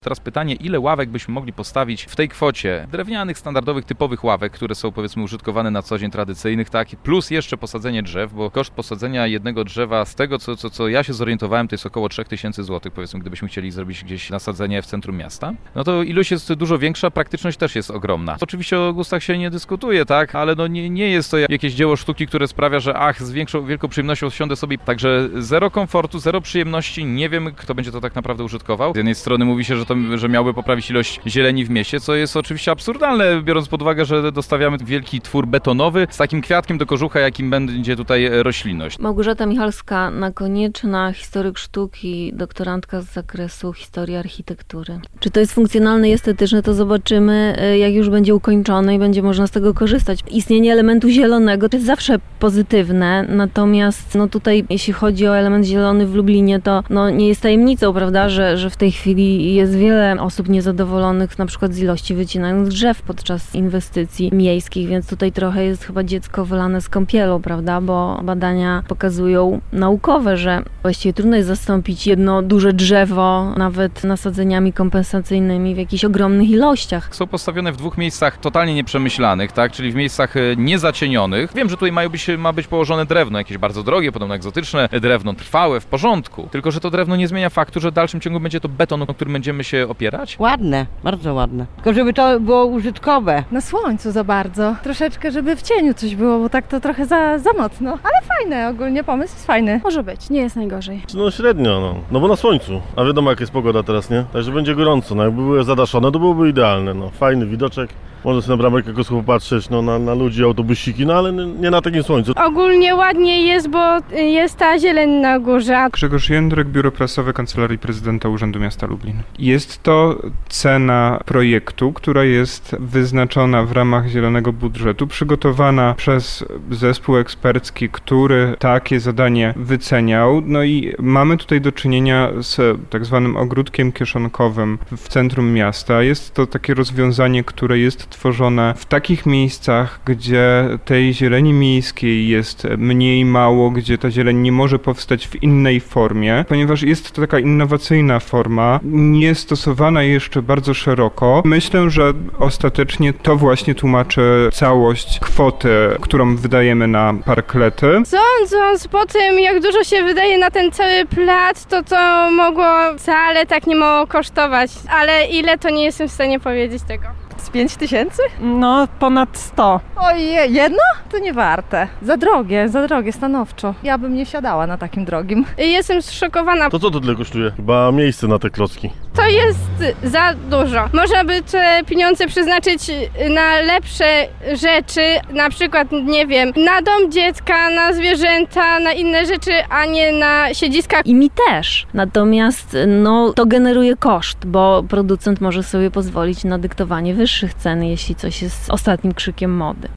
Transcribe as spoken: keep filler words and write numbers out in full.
Teraz pytanie, ile ławek byśmy mogli postawić w tej kwocie drewnianych, standardowych, typowych ławek, które są powiedzmy użytkowane na co dzień, tradycyjnych, tak, plus jeszcze posadzenie drzew, bo koszt posadzenia jednego drzewa z tego, co, co, co ja się zorientowałem, to jest około trzy tysiące złotych, powiedzmy, gdybyśmy chcieli zrobić gdzieś nasadzenie w centrum miasta. No to ilość jest dużo większa, praktyczność też jest ogromna. Oczywiście o gustach się nie dyskutuje, tak, ale no nie, nie jest to jakieś dzieło sztuki, które sprawia, że ach, z większą, wielką przyjemnością siądę sobie, także zero komfortu, zero przyjemności, nie wiem, kto będzie to tak naprawdę użytkował. Z jednej strony mówi się, że to że miałby poprawić ilość zieleni w mieście, co jest oczywiście absurdalne, biorąc pod uwagę, że dostawiamy wielki twór betonowy z takim kwiatkiem do kożucha, jakim będzie tutaj roślinność. Małgorzata Michalska, Nakonieczna, historyk sztuki, doktorantka z zakresu historii architektury. Czy to jest funkcjonalne i estetyczne, to zobaczymy, jak już będzie ukończone i będzie można z tego korzystać. Istnienie elementu zielonego to jest zawsze pozytywne, natomiast no tutaj, jeśli chodzi o element zielony w Lublinie, to no nie jest tajemnicą, prawda, że, że w tej chwili jest wiele osób niezadowolonych na przykład z ilości wycinanych drzew podczas inwestycji miejskich, więc tutaj trochę jest chyba dziecko wylane z kąpielą, prawda, bo badania pokazują naukowe, że właściwie trudno jest zastąpić jedno duże drzewo nawet nasadzeniami kompensacyjnymi w jakichś ogromnych ilościach. Są postawione w dwóch miejscach totalnie nieprzemyślanych, tak, czyli w miejscach niezacienionych. Wiem, że tutaj mają być, ma być położone drewno, jakieś bardzo drogie, podobno egzotyczne, drewno trwałe, w porządku, tylko że to drewno nie zmienia faktu, że w dalszym ciągu będzie to beton, o którym będziemy się opierać? Ładne, bardzo ładne. Tylko żeby to było użytkowe. Na słońcu za bardzo. Troszeczkę, żeby w cieniu coś było, bo tak to trochę za, za mocno. Ale fajne, ogólnie pomysł jest fajny. Może być, nie jest najgorzej. No średnio, no. No bo na słońcu. A wiadomo, jaka jest pogoda teraz, nie? Także będzie gorąco. No jakby były zadaszone, to byłoby idealne, no. Fajny widoczek. Można sobie na bramek jakoś popatrzeć, no, na, na ludzi, autobusiki, no ale nie na takim słońcu. Ogólnie ładnie jest, bo jest ta zieleń na górze. Grzegorz Jędrek, Biuro Prasowe Kancelarii Prezydenta Urzędu Miasta Lublin. Jest to cena projektu, która jest wyznaczona w ramach zielonego budżetu, przygotowana przez zespół ekspercki, który takie zadanie wyceniał. No i mamy tutaj do czynienia z tak zwanym ogródkiem kieszonkowym w centrum miasta. Jest to takie rozwiązanie, które jest tworzone w takich miejscach, gdzie tej zieleni miejskiej jest mniej mało, gdzie ta zieleń nie może powstać w innej formie, ponieważ jest to taka innowacyjna forma, nie stosowana jeszcze bardzo szeroko. Myślę, że ostatecznie to właśnie tłumaczy całość kwoty, którą wydajemy na parklety. Sądząc po tym, jak dużo się wydaje na ten cały plac, to to mogło wcale tak nie mało kosztować, ale ile, to nie jestem w stanie powiedzieć tego. Z pięć tysięcy? No, ponad sto. Ojej, jedno? To nie warte. Za drogie, za drogie, stanowczo. Ja bym nie siadała na takim drogim. Jestem zszokowana. To co to tyle kosztuje? Chyba miejsce na te klocki. To jest za dużo. Można by te pieniądze przeznaczyć na lepsze rzeczy, na przykład, nie wiem, na dom dziecka, na zwierzęta, na inne rzeczy, a nie na siedziska. I mi też. Natomiast no, to generuje koszt, bo producent może sobie pozwolić na dyktowanie wyższych cen, jeśli coś jest ostatnim krzykiem mody.